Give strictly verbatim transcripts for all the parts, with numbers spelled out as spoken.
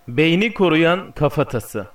Beyni koruyan kafatası.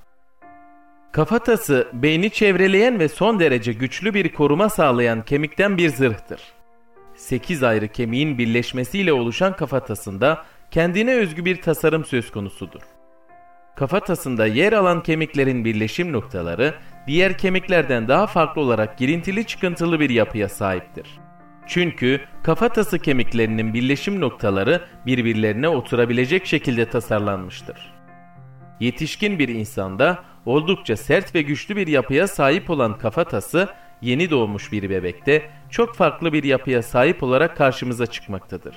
Kafatası, beyni çevreleyen ve son derece güçlü bir koruma sağlayan kemikten bir zırhtır. sekiz ayrı kemiğin birleşmesiyle oluşan kafatasında kendine özgü bir tasarım söz konusudur. Kafatasında yer alan kemiklerin birleşim noktaları, diğer kemiklerden daha farklı olarak girintili çıkıntılı bir yapıya sahiptir. Çünkü kafatası kemiklerinin birleşim noktaları birbirlerine oturabilecek şekilde tasarlanmıştır. Yetişkin bir insanda oldukça sert ve güçlü bir yapıya sahip olan kafatası, yeni doğmuş bir bebekte çok farklı bir yapıya sahip olarak karşımıza çıkmaktadır.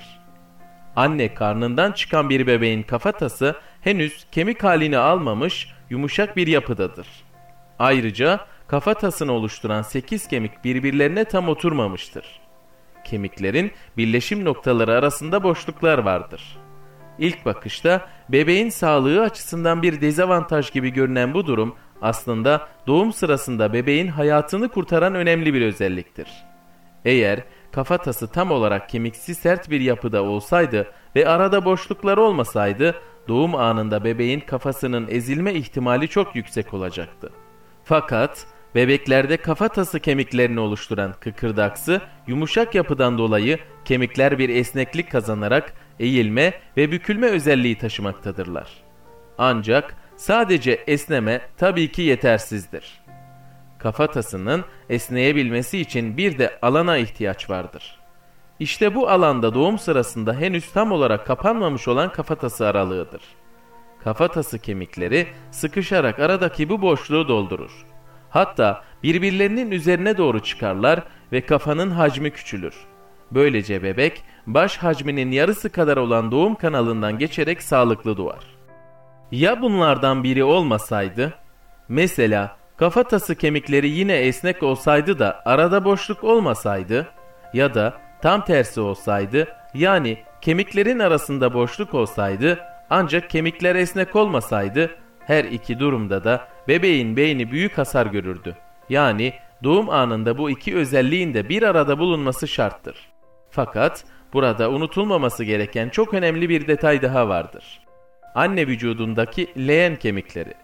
Anne karnından çıkan bir bebeğin kafatası henüz kemik halini almamış yumuşak bir yapıdadır. Ayrıca kafatasını oluşturan sekiz kemik birbirlerine tam oturmamıştır. Kemiklerin birleşim noktaları arasında boşluklar vardır. İlk bakışta bebeğin sağlığı açısından bir dezavantaj gibi görünen bu durum aslında doğum sırasında bebeğin hayatını kurtaran önemli bir özelliktir. Eğer kafatası tam olarak kemiksiz sert bir yapıda olsaydı ve arada boşluklar olmasaydı doğum anında bebeğin kafasının ezilme ihtimali çok yüksek olacaktı. Fakat bebeklerde kafatası kemiklerini oluşturan kıkırdaksı, yumuşak yapıdan dolayı kemikler bir esneklik kazanarak eğilme ve bükülme özelliği taşımaktadırlar. Ancak sadece esneme tabii ki yetersizdir. Kafatasının esneyebilmesi için bir de alana ihtiyaç vardır. İşte bu alanda doğum sırasında henüz tam olarak kapanmamış olan kafatası aralığıdır. Kafatası kemikleri sıkışarak aradaki bu boşluğu doldurur. Hatta birbirlerinin üzerine doğru çıkarlar ve kafanın hacmi küçülür. Böylece bebek baş hacminin yarısı kadar olan doğum kanalından geçerek sağlıklı doğar. Ya bunlardan biri olmasaydı? Mesela kafatası kemikleri yine esnek olsaydı da arada boşluk olmasaydı ya da tam tersi olsaydı, yani kemiklerin arasında boşluk olsaydı ancak kemikler esnek olmasaydı, her iki durumda da bebeğin beyni büyük hasar görürdü. Yani doğum anında bu iki özelliğin de bir arada bulunması şarttır. Fakat burada unutulmaması gereken çok önemli bir detay daha vardır. Anne vücudundaki leğen kemikleri.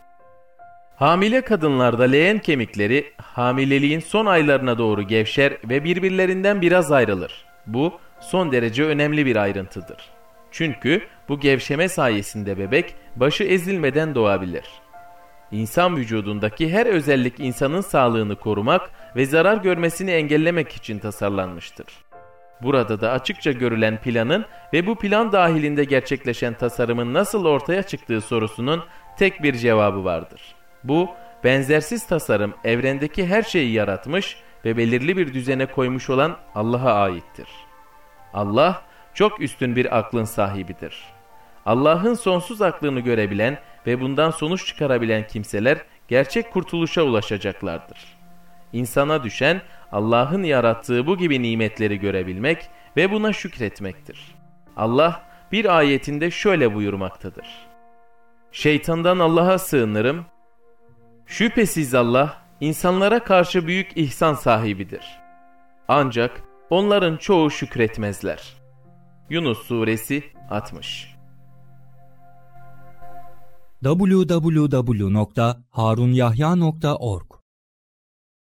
Hamile kadınlarda leğen kemikleri hamileliğin son aylarına doğru gevşer ve birbirlerinden biraz ayrılır. Bu son derece önemli bir ayrıntıdır. Çünkü bu gevşeme sayesinde bebek başı ezilmeden doğabilir. İnsan vücudundaki her özellik insanın sağlığını korumak ve zarar görmesini engellemek için tasarlanmıştır. Burada da açıkça görülen planın ve bu plan dahilinde gerçekleşen tasarımın nasıl ortaya çıktığı sorusunun tek bir cevabı vardır. Bu, benzersiz tasarım evrendeki her şeyi yaratmış ve belirli bir düzene koymuş olan Allah'a aittir. Allah, çok üstün bir aklın sahibidir. Allah'ın sonsuz aklını görebilen ve bundan sonuç çıkarabilen kimseler gerçek kurtuluşa ulaşacaklardır. İnsana düşen Allah'ın yarattığı bu gibi nimetleri görebilmek ve buna şükretmektir. Allah bir ayetinde şöyle buyurmaktadır: Şeytandan Allah'a sığınırım. Şüphesiz Allah insanlara karşı büyük ihsan sahibidir. Ancak onların çoğu şükretmezler. Yunus Suresi altmış. double-u double-u double-u nokta harunyahya nokta org